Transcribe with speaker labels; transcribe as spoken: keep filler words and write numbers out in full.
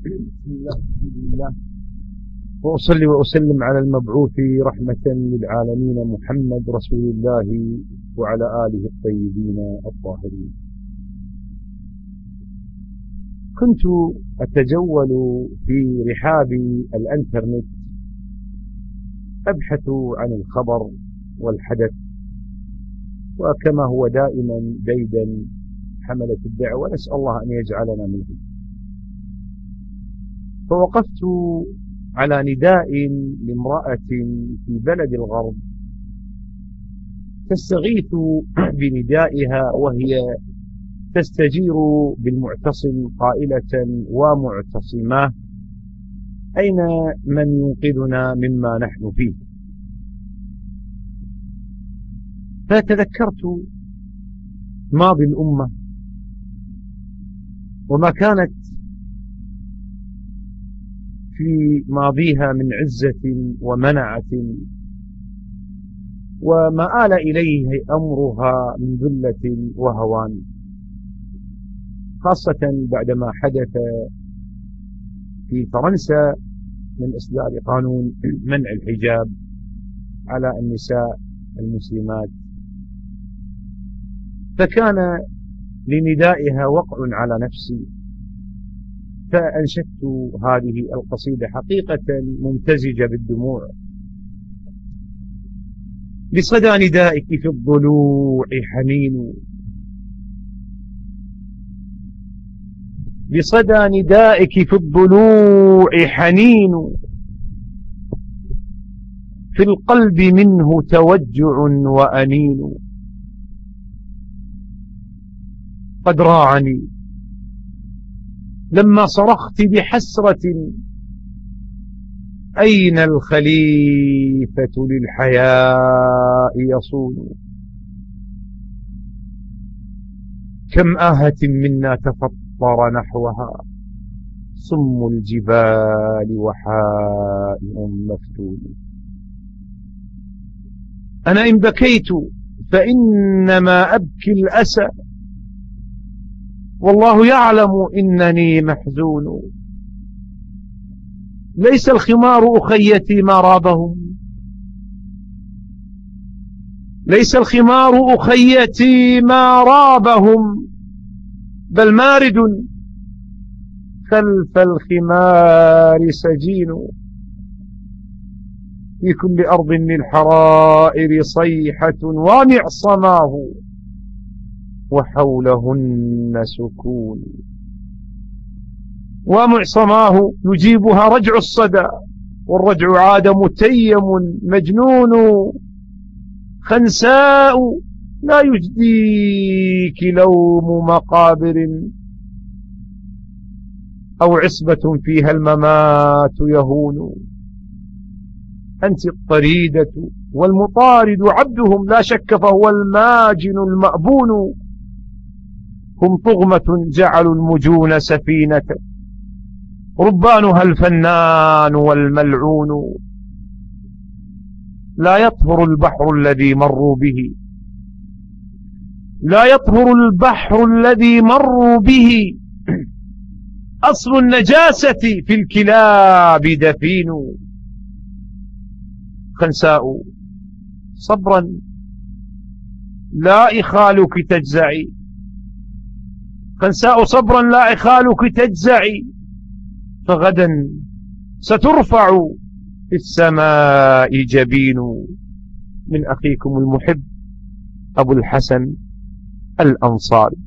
Speaker 1: بسم الله الحمد لله، وأصلي وأسلم على المبعوث رحمة للعالمين محمد رسول الله وعلى آله الطيبين الطاهرين. كنت أتجول في رحاب الانترنت أبحث عن الخبر والحدث، وكما هو دائما ديدا حملة الدعوة، نسأل الله أن يجعلنا منهم. فوقفت على نداء لامرأة في بلد الغرب تستغيث بندائها وهي تستجير بالمعتصم قائلة: ومعتصماه، أين من ينقذنا مما نحن فيه؟ فتذكرت ماضي الأمة وما كانت في ماضيها من عزة ومنعة، وما آل إليه أمرها من ذلة وهوان، خاصة بعدما حدث في فرنسا من إصدار قانون منع الحجاب على النساء المسلمات، فكان لندائها وقع على نفسي، فأنشدت هذه القصيدة حقيقة ممتزجة بالدموع: لصدى ندائك في الضلوع حنين، لصدى ندائك في الضلوع حنين، في القلب منه توجع وأنين، قد راعني لما صرخت بحسرة: أين الخليفة للحياء يصون؟ كم آهة منا تفطر نحوها صم الجبال وحائر مفتون. أنا إن بكيت فإنما أبكي الأسى، والله يعلم إنني محزون. ليس الخمار أخيتي ما رابهم، ليس الخمار أخيتي ما رابهم، بل مارد خلف الخمار سجين. في كل أرض للحرائر صيحة ومعصماه، وحولهن سكون. ومعصماه يجيبها رجع الصدى، والرجع عاد متيم مجنون. خنساء لا يجديك لوم مقابر، أو عصبة فيها الممات يهون. أنت الطريدة والمطارد عبدهم، لا شك فهو الماجن المأبون. هم طغمة جعلوا المجون سفينة، ربانها الفنان والملعون. لا يطهر البحر الذي مروا به، لا يطهر البحر الذي مروا به، أصل النجاسة في الكلاب دفين. خنساء صبرا لا إخالك تجزعي، خنساء صبرا لا إخالك تجزعي، فغدا سترفع في السماء جبين. من أخيكم المحب أبو الحسن الأنصاري.